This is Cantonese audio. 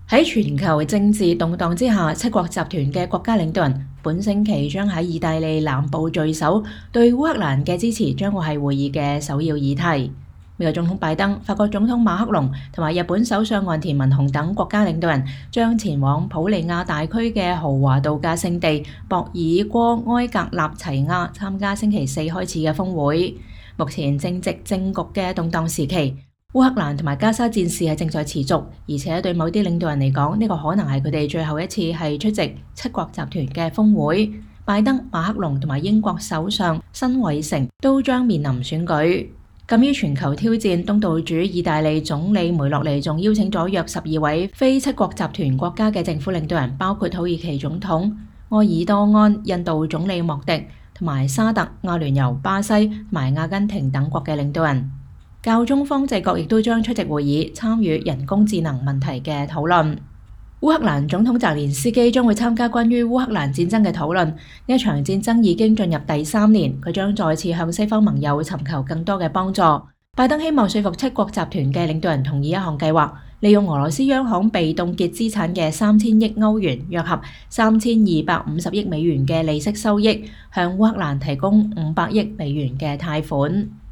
喺全球政治動盪之下，七國集團嘅國家領導人本星期將喺意大利南部聚首，對烏克蘭嘅支持將會係會議嘅首要議題。美國總統拜登、法國總統馬克龍同埋日本首相岸田文雄等國家領導人將前往普利亞大區嘅豪華度假勝地博爾戈埃格納齊亞參加星期四開始嘅峰會。目前正值政局嘅動盪時期。烏克蘭同埋加沙戰事係正在持續，而且對某啲領導人嚟講，呢個可能係佢哋最後一次係出席七國集團嘅峰會。拜登、馬克龍同埋英國首相辛偉誠都將面臨選舉。鑑於全球挑戰，東道主意大利總理梅洛尼仲邀請咗約12位非七國集團國家嘅政府領導人，包括土耳其總統埃爾多安、印度總理莫迪同埋沙特、阿聯酋、巴西同埋阿根廷等國嘅領導人。教宗方濟各亦都將出席會議，參與人工智能問題嘅討論。烏克蘭總統澤連斯基將會參加關於烏克蘭戰爭嘅討論。呢一場戰爭已經進入第3年，佢將再次向西方盟友尋求更多嘅幫助。拜登希望說服七國集團嘅領導人同意一項計劃，利用俄羅斯央行被凍結資產嘅3000億歐元，約合3250億美元嘅利息收益，向烏克蘭提供500億美元嘅貸款。